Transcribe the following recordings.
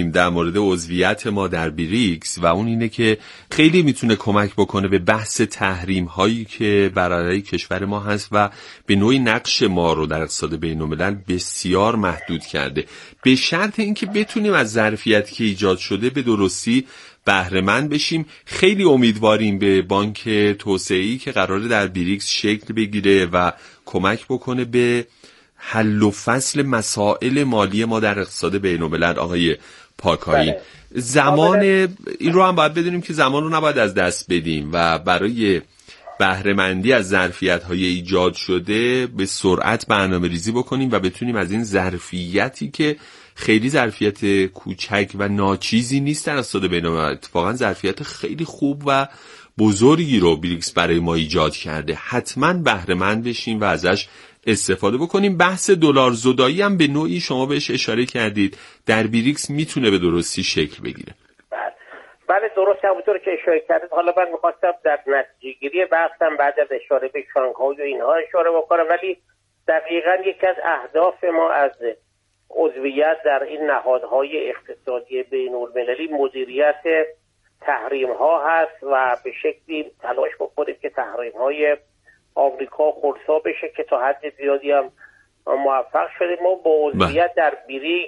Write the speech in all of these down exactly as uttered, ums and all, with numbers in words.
بکنیم در مورد عضویت ما در بریکس و اون اینه که خیلی میتونه کمک بکنه به بحث تحریم هایی که برای کشور ما هست و به نوعی نقش ما رو در اقتصاد بین‌الملل بسیار محدود کرده، به شرط اینکه بتونیم از ظرفیتی که ایجاد شده به درستی بهره مند بشیم. خیلی امیدواریم به بانک توسعه‌ای که قراره در بریکس شکل بگیره و کمک بکنه به حل و فصل مسائل مالی ما در اقتصاد بین‌الملل. آقای پاکایی، بله. زمان این رو هم باید بدونیم که زمان رو نباید از دست بدیم و برای بهره مندی از ظرفیت‌های ایجاد شده به سرعت برنامه‌ریزی بکنیم و بتونیم از این ظرفیتی که خیلی ظرفیت کوچک و ناچیزی نیست در اقتصاد بین‌الملل، اتفاقا ظرفیت خیلی خوب و بزرگی رو بریکس برای ما ایجاد کرده، حتما بهره مند بشیم و ازش استفاده بکنیم. بحث دلار زدایی هم به نوعی شما بهش اشاره کردید، در بریکس میتونه به درستی شکل بگیره. بله درست، همونطور که اشاره کردید. حالا من می‌خواستم در نتیجه گیری بحثم بعد از اشاره به شانگهای و اینها اشاره بکنم، ولی دقیقاً یکی از اهداف ما از عضویت در این نهادهای اقتصادی بین‌المللی مدیریت تحریم ها هست و به شکلی تلاش بکنیم که تحریم های آمریکا خلسا بشه که تا حد زیادی هم موفق شدیم. ما با عضویت در بریکس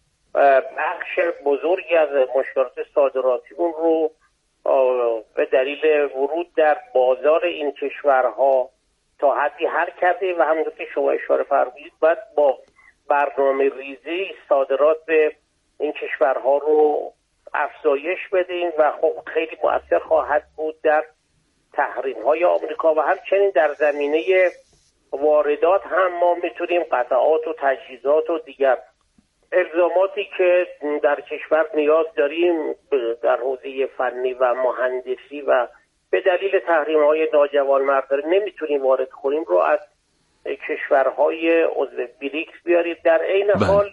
بخش بزرگی از مشکلات صادراتیمون رو به دلیل ورود در بازار این کشورها تا حدی حل کردیم و همونطور که شما اشاره فرمودید باید با برنامه ریزی صادرات به این کشورها رو افزایش بدیم و خب خیلی مؤثر خواهد بود در تحریم های آمریکا و همچنین در زمینه واردات هم ما میتونیم قطعات و تجهیزات و دیگر الزاماتی که در کشور نیاز داریم در حوزه فنی و مهندسی و به دلیل تحریم های ناجوانمردانه نمیتونیم وارد کنیم رو از کشورهای عضو بریکس بیارید. در عین حال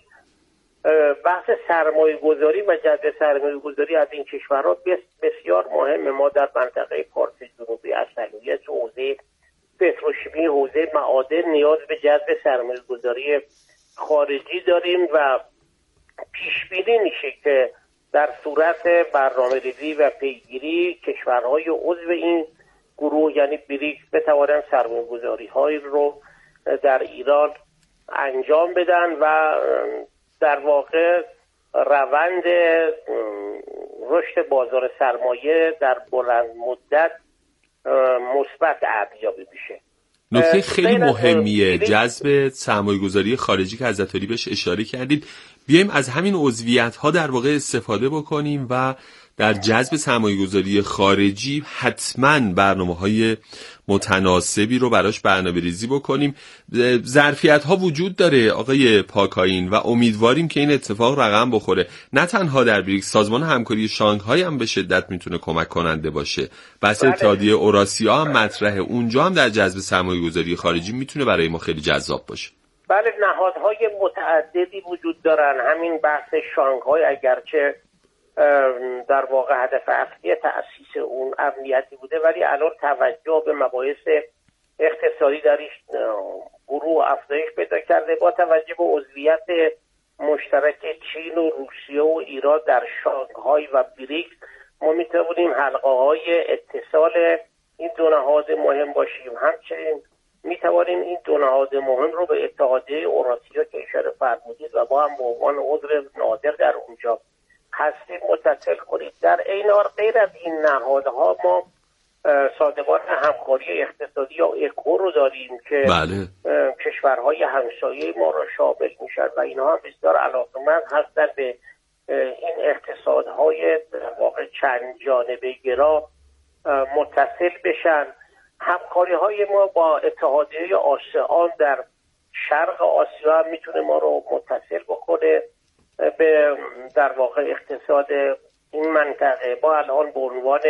بحث سرمایه گذاری و جذب سرمایه گذاری از این کشورها بسیار مهمه. ما در منطقه پارس جنوبی از صلاحیت حوزه پتروشیمی، حوزه معادن نیاز به جذب سرمایه گذاری خارجی داریم و پیش بینی میشه که در صورت برنامه‌ریزی و پیگیری کشورهای عضو این گروه یعنی بریکس بتوانند سرمایه‌گذاری‌هایی رو در ایران انجام بدن و در واقع روند رشد بازار سرمایه در بلند مدت مثبت ارزیابی بشه. نکته خیلی مهمیه جذب سرمایه‌گذاری خارجی که حضرت علی بهش اشاره کردید. بیایم از همین عضویت‌ها در واقع استفاده بکنیم و در جذب سرمایه‌گذاری خارجی حتماً برنامه‌های متناسبی رو براش برنامه‌ریزی بکنیم. ظرفیت‌ها وجود داره آقای پاکاین و امیدواریم که این اتفاق رقم بخوره. نه تنها در بریکس، سازمان همکاری شانگهای هم به شدت میتونه کمک کننده باشه. بحث اتحادیه اوراسیا هم مطرحه، اونجا هم در جذب سرمایه‌گذاری خارجی میتونه برای ما خیلی جذاب باشه. بله نهادهای متعددی وجود دارن. همین بحث شانگهای اگرچه در واقع هدف اصلی تأسیس اون امنیتی بوده ولی الان توجه به مباحث اقتصادی درش گروه افزایش پیدا کرده. با توجه به عضویت مشترک چین و روسیه و ایران در شانگهای و بریکس ما میتونیم حلقه های اتصال این دو نهاد مهم باشیم. همچنین میتوانیم این دو نهاد مهم رو به اتحادیه اوراسیا که اشاره فرمودید و با هم به عنوان عضو نادر در اونجا هستیم متصل کنید. در عین حال غیر از این نهادها ما سازمان همکاری اقتصادی یا اکو رو داریم که بله. کشورهای همسایه ما رو شامل میشن و اینها هم بسیار علاقه‌مند هستن به این اقتصادهای واقع چند جانبه گرا متصل بشن. همکاری های ما با اتحادیه آسیان در شرق آسیا هم میتونه ما رو متصل بکنه به در واقع اقتصاد این منطقه. با الان به عنوان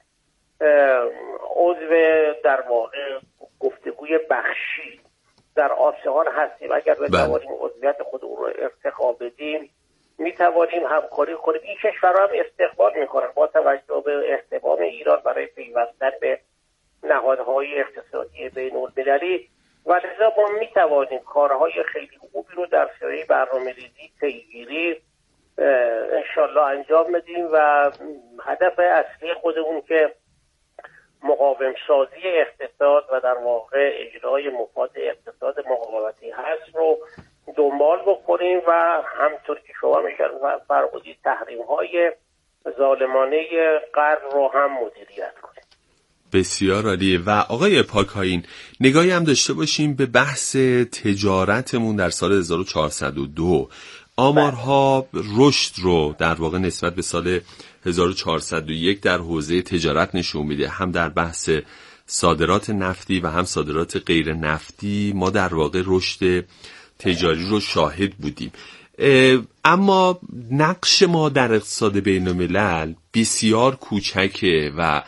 عضو در واقع گفتگوی بخشی در آسیان هستیم. اگر بتوانیم عضویت خود رو ارتقا بدیم میتوانیم همکاری کنیم. این کشورها هم استقبال میکنن با توجه به اهتمام ایران برای پیوستن به نهادهای اقتصادی بین‌المللی و لذا ما میتوانیم کارهای خیلی خوبی رو در سایه برنامه‌ریزی، پیگیری، انشالله انجام بدیم و هدف اصلی خودمون که مقاوم سازی اقتصاد و در واقع اجرای مفاد اقتصاد مقاومتی هست رو دنبال بکنیم و همطور که شما میشن فرمودید تحریم های ظالمانه غرب رو هم مدیریت کنیم. بسیار عالیه. و آقای پاکاین نگاهی هم داشته باشیم به بحث تجارتمون در سال هزار و چهارصد و دو. آمارها رشد رو در واقع نسبت به سال هزار و چهارصد و یک در حوزه تجارت نشون میده، هم در بحث صادرات نفتی و هم صادرات غیر نفتی ما در واقع رشد تجاری رو شاهد بودیم. اما نقش ما در اقتصاد بین الملل بسیار کوچکه و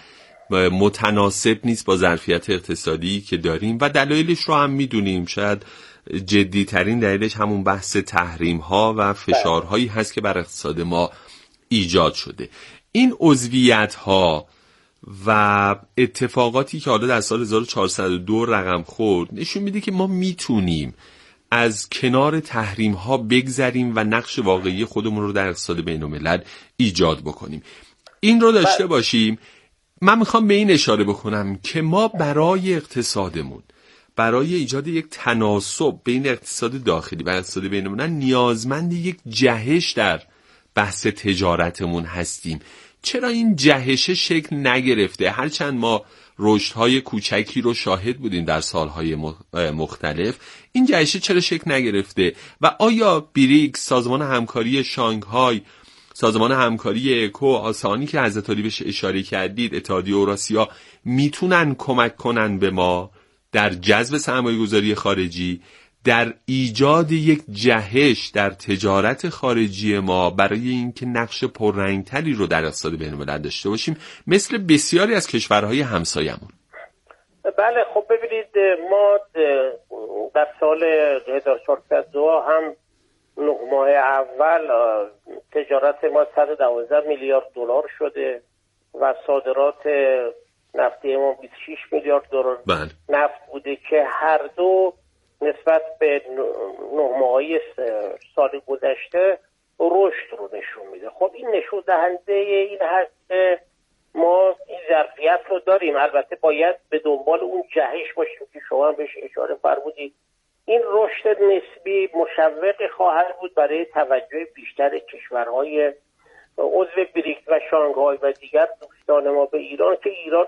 متناسب نیست با ظرفیت اقتصادی که داریم و دلایلش رو هم میدونیم. شاید جدی ترین دلیلش همون بحث تحریم ها و فشارهایی هست که بر اقتصاد ما ایجاد شده. این عضویت ها و اتفاقاتی که حالا در سال هزار و چهارصد و دو رقم خورد نشون میده که ما میتونیم از کنار تحریم ها بگذریم و نقش واقعی خودمون رو در اقتصاد بین الملل ایجاد بکنیم. این رو داشته باشیم. من میخوام به این اشاره بکنم که ما برای اقتصادمون، برای ایجاد یک تناسب بین اقتصاد داخلی و اقتصاد بین الملل نیازمند یک جهش در بحث تجارتمون هستیم. چرا این جهش شکل نگرفته؟ هرچند ما رشدهای کوچکی رو شاهد بودیم در سالهای مختلف، این جهش چرا شکل نگرفته؟ و آیا بریکس، سازمان همکاری شانگهای، سازمان همکاری اکو، آسانی که حضرت علی بهش اشاره کردید، اتحادیه اوراسیا، میتونن کمک کنن به ما در جذب سرمایه‌گذاری خارجی، در ایجاد یک جهش در تجارت خارجی ما برای اینکه نقش پررنگتری رو در اقتصاد بین‌الملل داشته باشیم مثل بسیاری از کشورهای همسایمون؟ بله، خب ببینید، ما در سال هزار و چهارصد و دو هم نه ماه اول تجارت ما صد و دوازده میلیارد دلار شده و صادرات نفتی ما بیست و شش میلیارد دلار نفت بوده که هر دو نسبت به نه ماهه سال گذشته رشد رو نشون میده. خب این نشون دهنده این هست که ما این ظرفیت رو داریم. البته باید به دنبال اون جهش باشیم که شما بهش اشاره فرمودید. این رشد نسبی مشوق خواهد بود برای توجه بیشتر کشورهای عضو بریکس و شانگهای و دیگر دوستان ما به ایران که ایران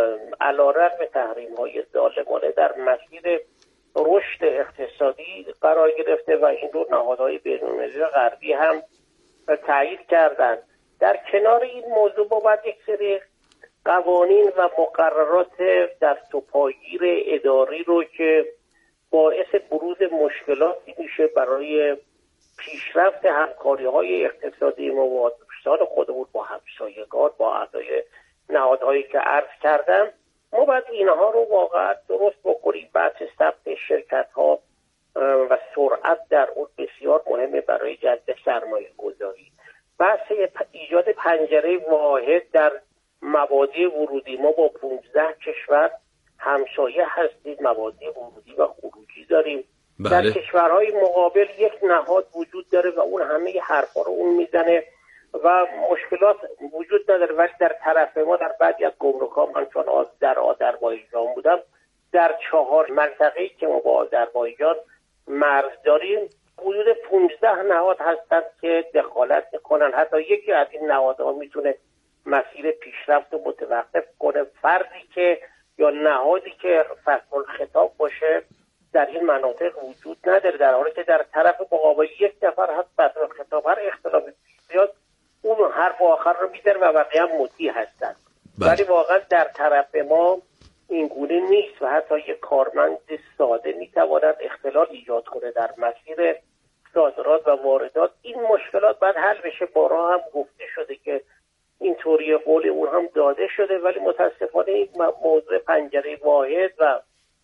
علیرغم تحریم‌های ظالمانه در مسیر رشد اقتصادی قرار گرفته و این رو نهادهای بین‌المللی غربی هم تایید کردند. در کنار این موضوع با باید یک سری قوانین و مقررات دستوپاگیر اداری رو که باعث بروز مشکلاتی میشه برای پیشرفت همکاری‌های اقتصادی ما با دوستان خودمون، با همسایگان، با اعضای نهادهایی که عرض کردم، ما باید اینها رو واقعا درست بکنیم. بحث ثبت شرکت‌ها و سرعت در اون بسیار مهمه برای جذب سرمایه گذاری. بحث ایجاد پنجره واحد در مبادی ورودی، ما با پانزده کشور همسایه هستیم، مبادی ورودی و خروجی داریم. بله. در کشورهای مقابل یک نهاد وجود داره و اون همه حرفا رو اون میزنه و مشکلات وجود نداره، ولی در طرف ما در بعضی از گمرک‌ها، من چون در آذربایجان بودم، در چهار منطقه‌ای که ما با آذربایجان مرز داریم حدود پانزده نهاد هستند که دخالت میکنن. حتی یکی از این نهادها میتونه مسیر پیشرفت رو متوقف کنه. فردی که یا نهادی که فصل خطاب باشه در این مناطق وجود نداره، در حالی که در طرف مقابل یک نفر هست فصل خطاب، هر اختلافی زیاد اون حرف آخر رو میداره و بقیه هم مطیع هستن. ولی واقعا در طرف ما این گونه نیست و حتی یک کارمند ساده میتواند اختلال ایجاد کنه در مسیر صادرات و واردات. این مشکلات باید حل بشه. بارها هم گفته شده که اینطوری قول اون هم داده شده، ولی متاسفانه این موضوع پنجره واحد و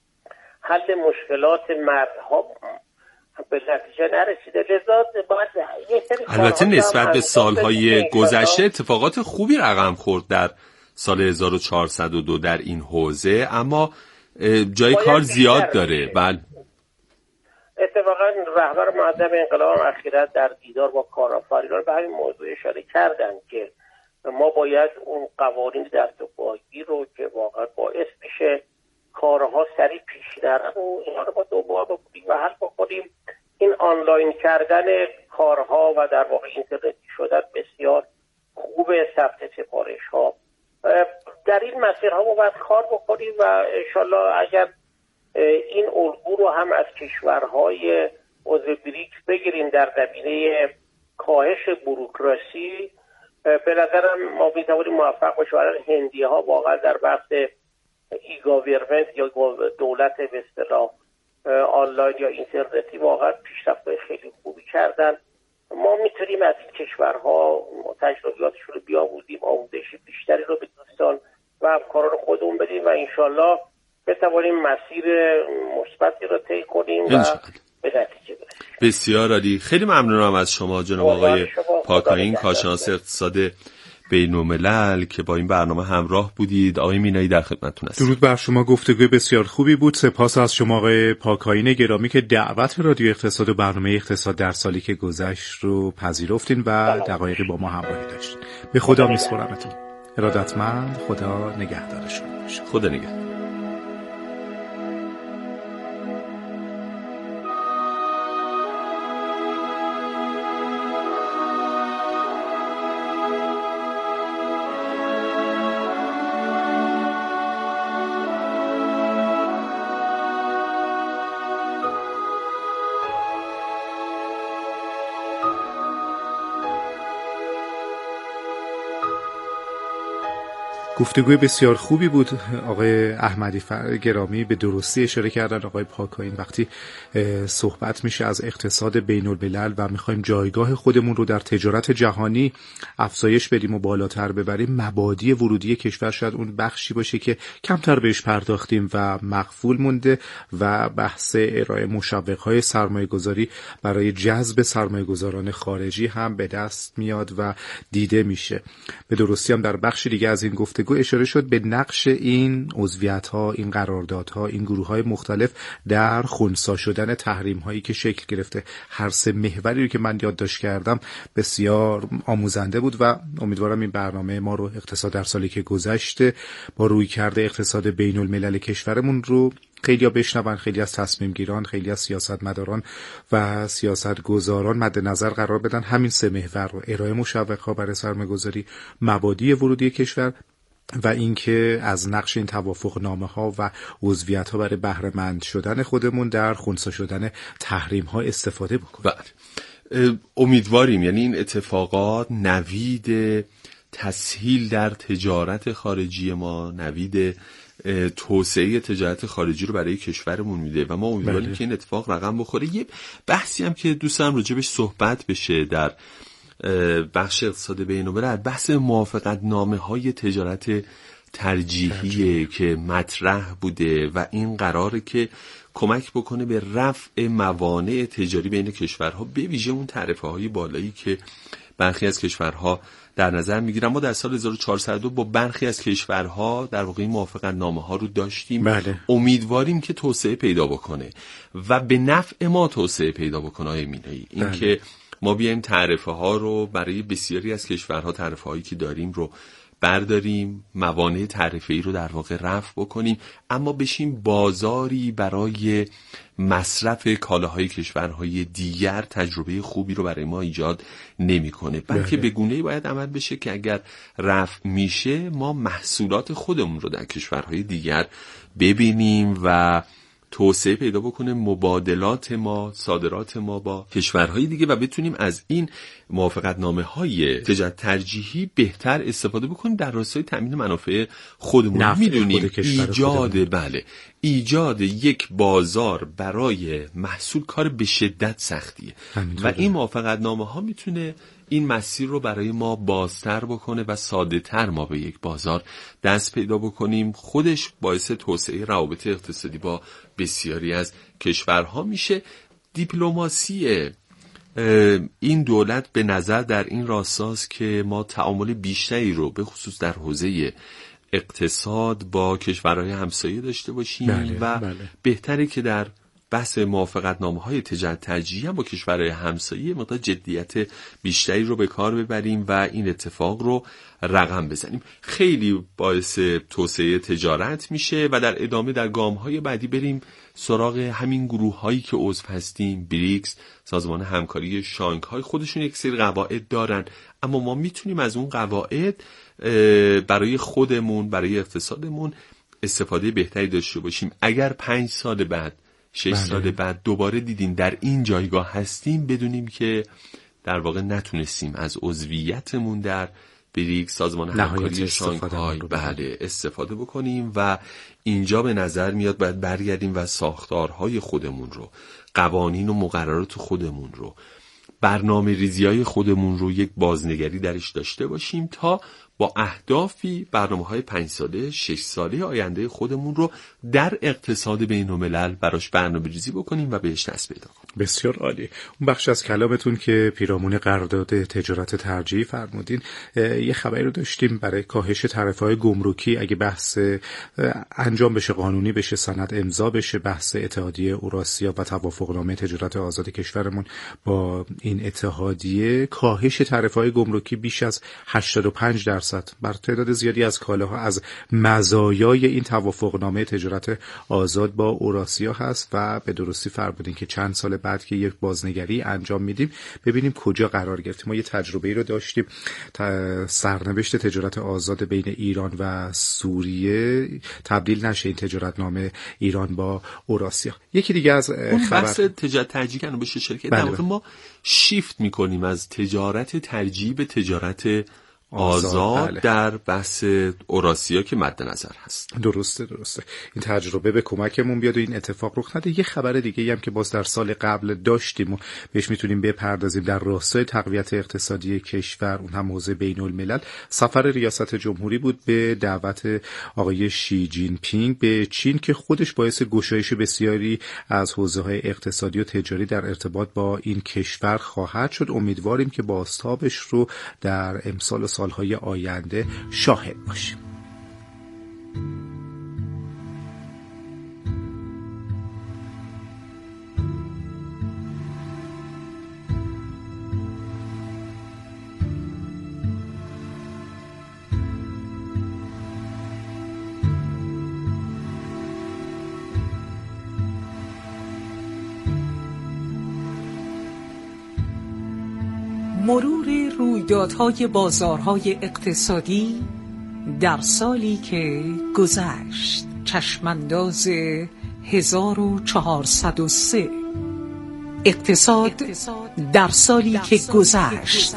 حل مشکلات مردها به نتیجه نرسیده. لذا باید یک سری البته نسبت به سالهای گذشته اتفاقات خوبی رقم خورد در سال هزار و چهارصد و دو در این حوزه، اما جای کار زیاد داره. بله، اتفاقا رهبر معظم انقلاب اخیراً در دیدار با کارآفرینان به همین موضوع اشاره کردن که ما باید اون قوانین دست و پایگیر رو که واقعا باعث میشه کارها سریع پیش نره و اینا رو با دوباره بکنیم و حل بکنیم. این آنلاین کردن کارها و در واقع اینترنتی شدن بسیار خوبه. ثبت سفارش ها در این مسیرها رو باید کار بکنیم و انشالله اگر این الگو رو هم از کشورهای عضو بریکس بگیریم در زمینه کاهش بوروکراسی، به نظرم ما میتوانیم موفق باشیم. هندی ها واقعا در بحث ای گاورمنت یا دولت به اصطلاح آنلاین یا اینترنتی واقعا پیشرفت خیلی خوبی کردن. ما میتونیم از این کشورها تجربیاتشون رو بیاموزیم، آموزش بیشتری رو به دوستان و همکاران خودمون بدیم و انشالله بتوانیم مسیر مثبتی رو طی کنیم و به نتیجه برسیم. بسیار عالی. خیلی ممنونم از شما جناب آقای پاکاین، کارشناس اقتصاد بین‌الملل که با این برنامه همراه بودید. آقای مینایی در خدمتتون هستم. درود بر شما. گفتگوی بسیار خوبی بود. سپاس از شما آقای پاکاین گرامی که دعوت رادیو اقتصاد و برنامه اقتصاد در سالی که گذشت رو پذیرفتین و دقایقی با ما همراهی داشتین. به خدا میسپارمتون. ارادتمند. خدا نگهدار شما باشه. خدا نگهدار. گفتگوی بسیار خوبی بود. آقای احمدی فر گرامی به درستی اشاره کردن. آقای پاکاین وقتی صحبت میشه از اقتصاد بین الملل و میخوایم جایگاه خودمون رو در تجارت جهانی افزایش بدیم و بالاتر ببریم، مبادی ورودی کشور شاید اون بخشی باشه که کمتر بهش پرداختیم و مغفول مونده و بحث ارائه مشوق‌های سرمایه‌گذاری برای جذب سرمایه‌گذاران خارجی هم به دست میاد و دیده میشه. به درستی هم در بخش دیگه از این گفتگو اشاره شد به نقش این عضویت‌ها، این قراردادها، این گروه‌های مختلف در خنثی شدن تحریم‌هایی که شکل گرفته. هر سه محوری رو که من یادداشت کردم بسیار آموزنده بود و امیدوارم این برنامه ما رو اقتصاد در سالی که گذشته با رویکرد اقتصاد بین الملل کشورمون رو خیلی ها بشنون، خیلی از تصمیم گیران، خیلی از سیاستمداران و سیاستگزاران مد نظر قرار بدن همین سه محور رو: ارائه مشوق‌ها برای سرمایه‌گذاری، مبادی ورودی کشور و اینکه از نقش این توافقنامه‌ها و عضویت‌ها برای بهره مند شدن خودمون در خنثی شدن تحریم‌ها استفاده بکنیم. بله، امیدواریم یعنی این اتفاقات نوید تسهیل در تجارت خارجی ما، نوید توسعه تجارت خارجی رو برای کشورمون میده و ما امیدواریم بله. که این اتفاق رقم بخوره. یه بحثی هم که دوست دارم راجبش صحبت بشه در بخش اقتصاد بین‌الملل، بحث موافقت نامه های تجارت ترجیحیه که مطرح بوده و این قراره که کمک بکنه به رفع موانع تجاری بین کشورها، به ویژه اون تعرفه های بالایی که برخی از کشورها در نظر میگیرن. ما در سال هزار و چهارصد و دو با برخی از کشورها در واقع موافقت نامه ها رو داشتیم. بله. امیدواریم که توسعه پیدا بکنه و به نفع ما توسعه پیدا بکنه. آقای مینایی، این بله. که ما بیایم تعرفه ها رو برای بسیاری از کشورها، تعرفه هایی که داریم رو برداریم، موانع تعرفه‌ای رو در واقع رفع بکنیم، اما بشیم بازاری برای مصرف کالاهای کشورهای دیگر تجربه خوبی رو برای ما ایجاد نمی‌کنه، بلکه به گونه‌ای باید عمل بشه که اگر رفع میشه ما محصولات خودمون رو در کشورهای دیگر ببینیم و توسعه پیدا بکنه مبادلات ما، صادرات ما با کشورهای دیگه و بتونیم از این موافقتنامه های تجارت ترجیحی بهتر استفاده بکنیم در راستای تامین منافع خودمون. میدونیم خود ایجاد خودمون. بله ایجاد یک بازار برای محصول کار به شدت سختیه و این موافقتنامه ها میتونه این مسیر رو برای ما بازتر بکنه و ساده تر ما به یک بازار دست پیدا بکنیم. خودش باعث توسعه روابط اقتصادی با بسیاری از کشورها میشه. دیپلماسی این دولت به نظر در این راستاست که ما تعامل بیشتری رو به خصوص در حوزه اقتصاد با کشورهای همسایه داشته باشیم. بله، و بله. بهتره که در بحث موافقتنامه‌های تجارت ترجیحی هم با کشورهای همسایه مقدار جدیت بیشتری رو به کار ببریم و این اتفاق رو رقم بزنیم. خیلی باعث توسعه تجارت میشه و در ادامه در گام‌های بعدی بریم سراغ همین گروه‌هایی که عضو هستیم. بریکس، سازمان همکاری شانگهای، خودشون یک سری قواعد دارن، اما ما میتونیم از اون قواعد برای خودمون، برای اقتصادمون استفاده بهتری داشته باشیم. اگر پنج سال بعد، شش بله. سال بعد دوباره دیدیم در این جایگاه هستیم، بدونیم که در واقع نتونستیم از عضویتمون در بریکس، سازمان همکاری شانگهای بله استفاده بکنیم و اینجا به نظر میاد باید برگردیم و ساختارهای خودمون رو، قوانین و مقررات خودمون رو، برنامه ریزی‌های خودمون رو یک بازنگری درش داشته باشیم تا با اهدافی برنامه‌های پنج ساله، شش ساله آینده خودمون رو در اقتصاد بین‌الملل براش برنامه‌ریزی بکنیم و بهش دست پیدا کنیم. بسیار عالی. اون بخش از کلامتون که پیرامون قرارداد تجارت ترجیحی فرمودین، یه خبری رو داشتیم برای کاهش تعرفه‌های گمرکی اگه بحث انجام بشه، قانونی بشه، سند امضا بشه، بحث اتحادیه اوراسیا و توافقنامه تجارت آزاد کشورمون با این اتحادیه، کاهش تعرفه‌های گمرکی بیش از هشتاد و پنج درصد بر تعداد زیادی از کالاها از مزایای این توافقنامه تجارت آزاد با اوراسیا هست و به درستی فرمودین که چند سال بعد که یک بازنگری انجام میدیم ببینیم کجا قرار گرفتیم. ما یه تجربه‌ای رو داشتیم، سرنوشت تجارت آزاد بین ایران و سوریه تبدیل نشه این تجارتنامه ایران با اوراسیا. یکی دیگه از اون بحث تجارت ترجیحی کنه بشه شرکت در واقع ما شیفت میکنیم از تجارت ترجیحی به تجارت آزاد بله. در بحث اوراسیا که مد نظر هست. درسته درسته این تجربه به کمکمون بیاد و این اتفاق رخ نده. یه خبر دیگه هم که باز در سال قبل داشتیم و بهش میتونیم بپردازیم در راستای تقویت اقتصادی کشور، اون هم حوزه بین الملل، سفر ریاست جمهوری بود به دعوت آقای شی جین پینگ به چین که خودش باعث گشایش بسیاری از حوزه‌های اقتصادی و تجاری در ارتباط با این کشور خواهد شد. امیدواریم که بازتابش رو در امسال و سالهای آینده شاهد باشیم. مرور رویدادهای بازارهای اقتصادی در سالی که گذشت، چشمانداز هزار و چهارصد و سه. اقتصاد در سالی که گذشت.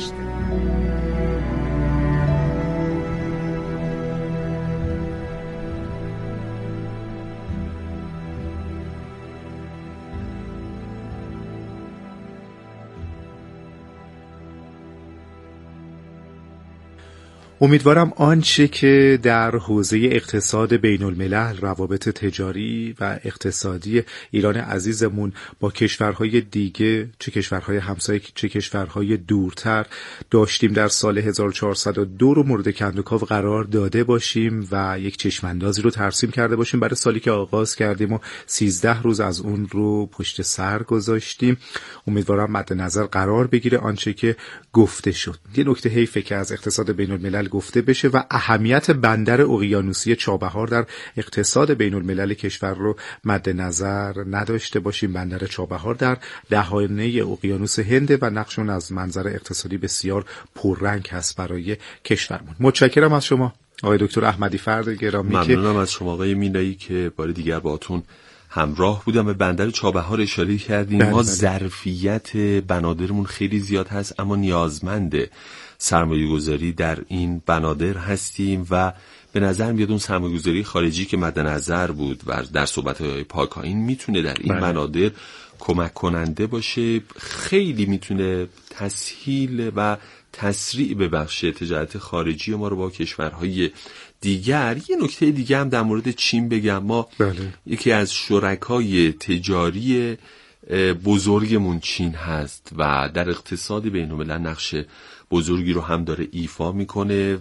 امیدوارم آنچه که در حوزه اقتصاد بین الملل، روابط تجاری و اقتصادی ایران عزیزمون با کشورهای دیگه، چه کشورهای همسایه چه کشورهای دورتر داشتیم در سال هزار و چهارصد و دو رو مورد کندوکاو قرار داده باشیم و یک چشماندازی رو ترسیم کرده باشیم برای سالی که آغاز کردیم و سیزده روز از اون رو پشت سر گذاشتیم. امیدوارم مد نظر قرار بگیره آنچه که گفته شد. یه نکته حیفه که از اقتصاد بین الملل گفته بشه و اهمیت بندر اقیانوسی چابهار در اقتصاد بین الملل کشور رو مد نظر نداشته باشیم. بندر چابهار در دهانه اقیانوس هند و نقشون از منظر اقتصادی بسیار پررنگ هست برای کشورمون. متشکرم از شما آقای دکتر احمدی فرد گرامی. ممنونم از شما آقای مینایی که بار دیگر باهاتون همراه بودم. به بندر چابهار اشاره کردیم. بله ما بله. ظرفیت بنادرمون خیلی زیاد هست اما نیازمند سرمایه گذاری در این بنادر هستیم و به نظر میاد اون سرمایه گذاری خارجی که مد نظر بود و در صحبت‌های پاکاین میتونه در این بله. بنادر کمک کننده باشه. خیلی میتونه تسهیل و تسریع ببخشه تجارت خارجی ما رو با کشورهای دیگر. یه نکته دیگه هم در مورد چین بگم. ما بله. یکی از شرکای تجاری بزرگمون چین هست و در اقتصاد بین‌الملل نقش بزرگی رو هم داره ایفا میکنه.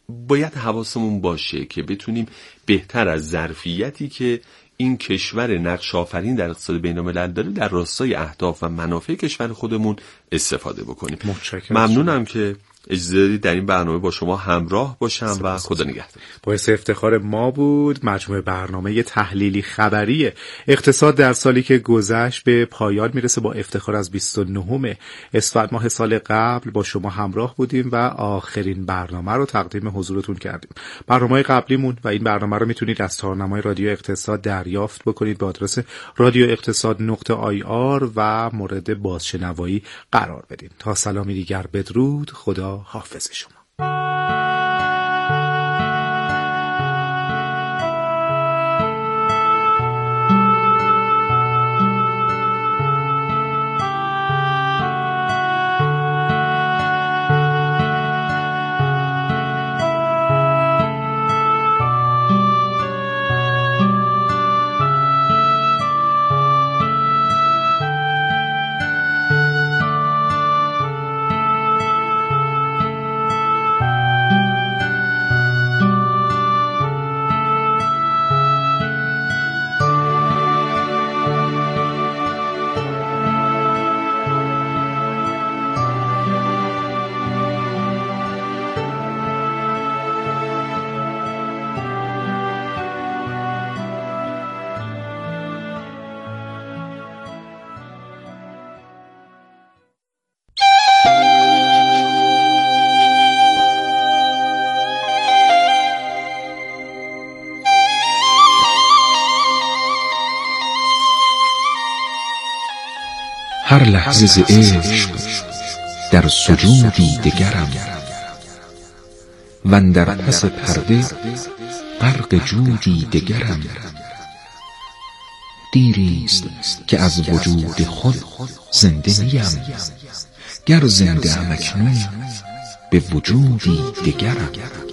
باید حواسمون باشه که بتونیم بهتر از ظرفیتی که این کشور نقش آفرین در اقتصاد بین‌الملل داره در راستای اهداف و منافع کشور خودمون استفاده بکنیم. ممنونم که اجازه دادید در این برنامه با شما همراه باشم و خدا نگهدار. باعث افتخار ما بود. مجموعه برنامه تحلیلی خبری اقتصاد در سالی که گذشت به پایان میرسه. با افتخار از بیست و نهم اسفند ماه سال قبل با شما همراه بودیم و آخرین برنامه رو تقدیم حضورتون کردیم. برنامه قبلیمون و این برنامه رو میتونید از تارنمای رادیو اقتصاد دریافت بکنید به آدرس رادیو اقتصاد نقطه آی آر و مورد بازشنوایی قرار بدید. تا سلامی دیگر بدرود. خدا حافظ شما. هر لحظه ز عشق در سجودی دگرم، وندر پس پرده غرق جودی دگرم. دیریست که از وجود خود زنده نیم، گر زنده ام اکنون به وجودی دگرم.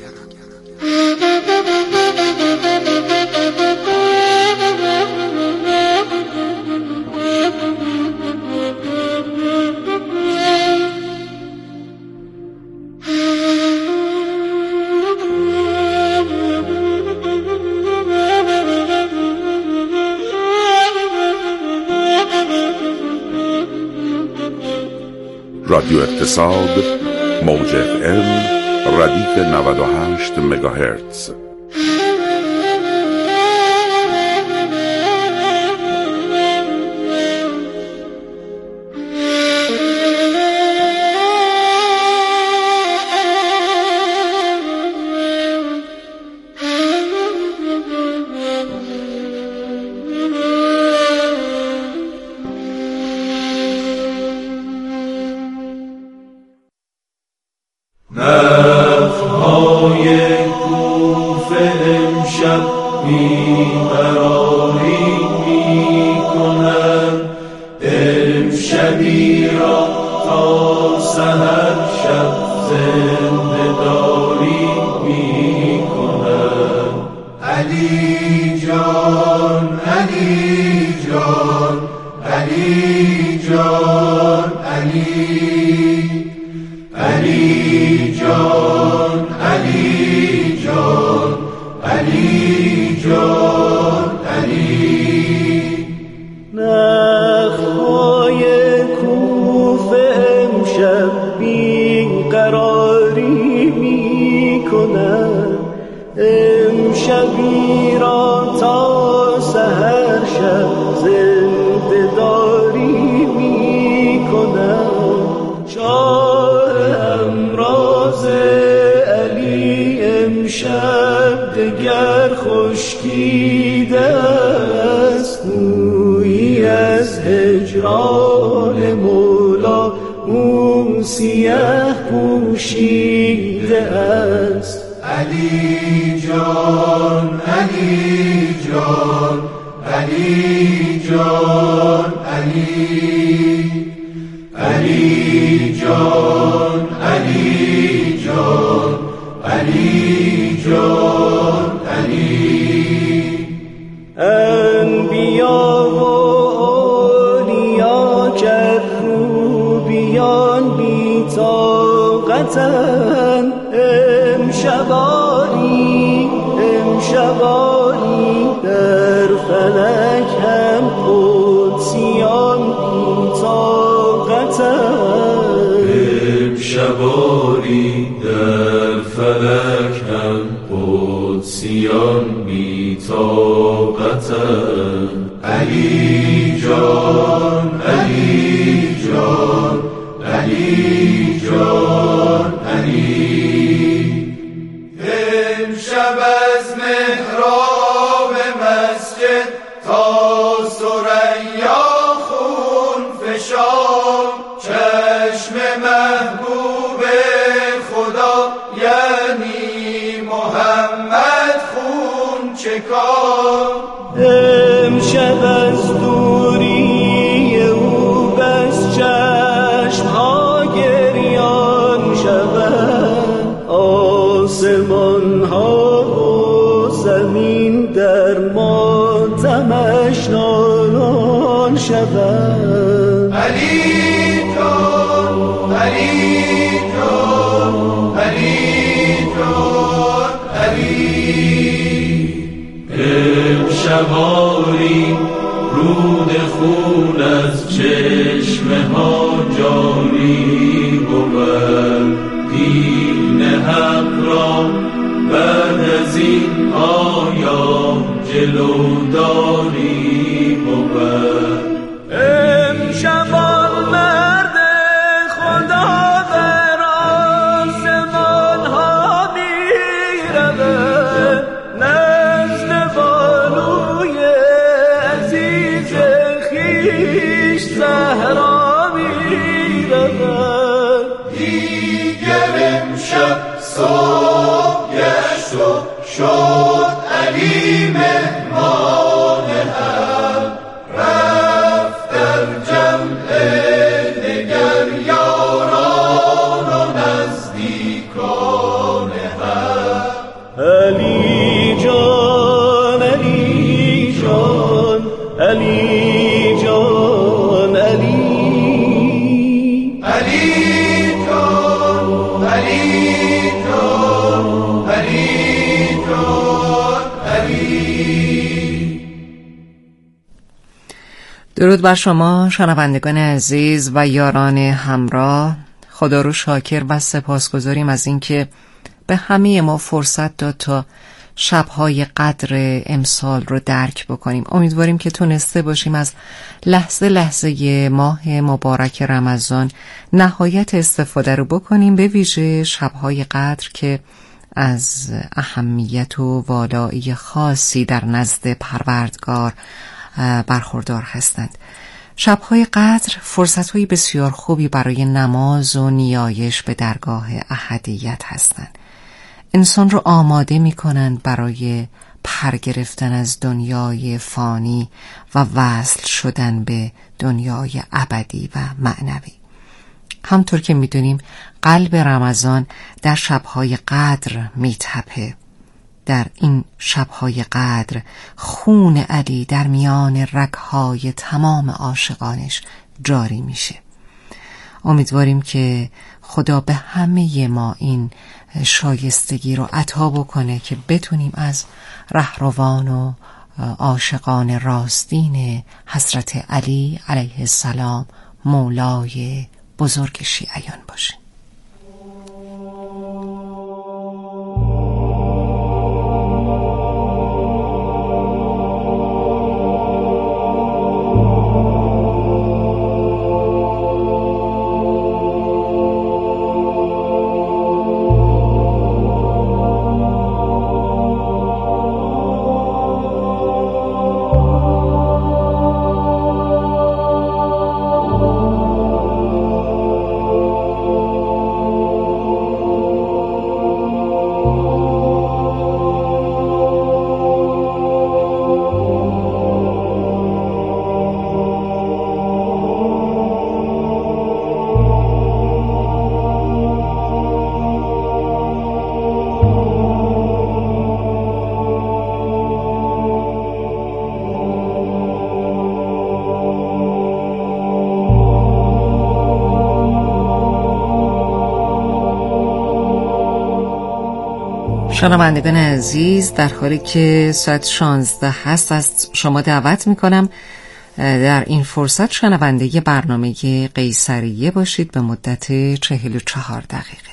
رادیو اقتصاد موج اف ام ردیف نود و هشت مگاهرتز. امشب امشباری امشباری در فلک هم قدسیان بی طاقتند امشباری در فلک هم قدسیان بی طاقتند علی جان علی جان علی جان علی امشب از محراب مسجد تا ثریا خون فشان چشم محبوب خدا یعنی محمد خون چکان امشب از دوری او بس چشم ها گریان شود آسمان ها و زمین در ماتمش نالان شود علی جان علی جان علی جان علی امشباری رود خون از چشمه ها جاری بود دین حق را بعد از این آیا جلوداری بود امشبان مرد خدا در آسمان ها می رود نزد بانوی عزیز خویش زهرا می رود دیگر امشب صبح گشت و شد علی مهمان هم رفت در جمع دگر یاران و نزدیکان هم علی جان علی جان علی جان علی علی جان علی جان علی جان علی. درود بر شما شنوندگان عزیز و یاران همراه. خدا رو شاکر و سپاسگزاریم از اینکه به همه ما فرصت داد تا شب‌های قدر امسال رو درک بکنیم. امیدواریم که تونسته باشیم از لحظه لحظه ماه مبارک رمضان نهایت استفاده رو بکنیم، به ویژه شب‌های قدر که از اهمیت و والایی خاصی در نزد پروردگار برخوردار هستند. شب‌های قدر فرصت‌های بسیار خوبی برای نماز و نیایش به درگاه احدیت هستند. انسان رو آماده می‌کنند برای پر گرفتن از دنیای فانی و وصل شدن به دنیای ابدی و معنوی. همطور که می‌دونیم قلب رمضان در شب‌های قدر می‌تپه. در این شب‌های قدر خون علی در میان رگ‌های تمام عاشقانش جاری میشه. امیدواریم که خدا به همه ما این شایستگی رو عطا بکنه که بتونیم از رهروان و عاشقان راستین حضرت علی علیه السلام مولای بزرگ شیعیان باشیم. شنوندگان عزیز، در حالی که ساعت شانزده هست از شما دعوت میکنم در این فرصت شنونده برنامه قیصریه باشید به مدت چهل و چهار دقیقه.